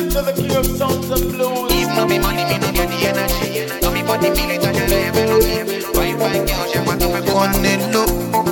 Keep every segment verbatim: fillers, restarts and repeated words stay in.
to the king of sounds and blues. If no be money, me no get the energy. No be body, me let you never know me. Fine, fine girls, you want to make on the low.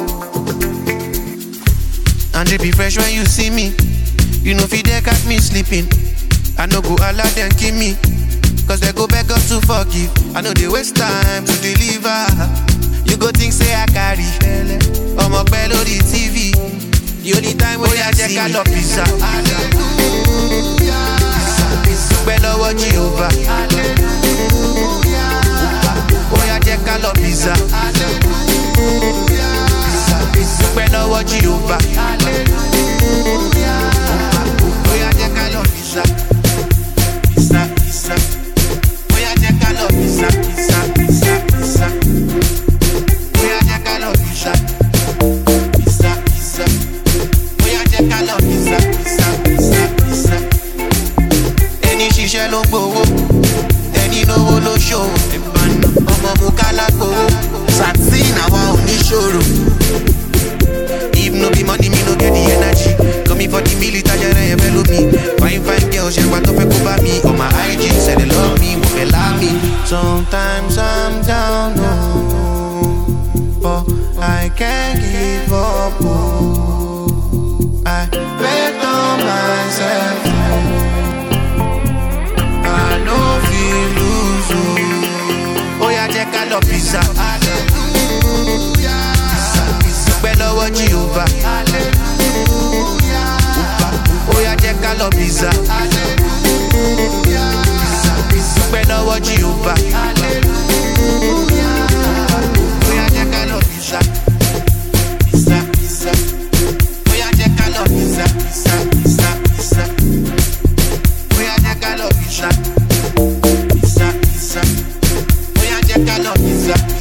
And they be fresh when you see me. You know fi they catch me sleeping. I no go allow them kill me. Cause they go back up to forgive. I know they waste time to deliver. You go think say I carry I'm a bello the T V. The only time when I check out the pizza. Hallelujah. Bello what Jehovah. Hallelujah. Oh yeah, check out the pizza. Hallelujah. Bello what Jehovah. Hallelujah. Oh yeah, check out the pizza. Pizza, pizza. Oh yeah, check out the pizza, pizza, pizza, pizza. Oh yeah, check out the pizza. Pizza, pizza. Oh yeah, check out the pizza, pizza, pizza, pizza. Any shisha lo gbowó, any lówó ló ṣòwò. Ọmọ mu kálá gbowó, sàtì náà oníṣòro. If no be money, me no get the energy. Coming for the military, I follow me. Fine, fine girls, she want to pick over me. On my I G, say they love me, but they love me. Sometimes I'm down, oh, but I can't give up, oh. I bet on myself, I know feel lose, oh. Oh yeah, check out the pizza. Hallelujah. Bello what Jehovah. Hallelujah. Oh yeah, check out the pizza. Hallelujah. Bello what Jehovah. Hallelujah. Oh yeah, check out the pizza. Pizza, pizza. Oh yeah, check out the pizza. Pizza, pizza, pizza. Oh yeah, check out the pizza. Pizza, pizza. Oh yeah, check out the pizza.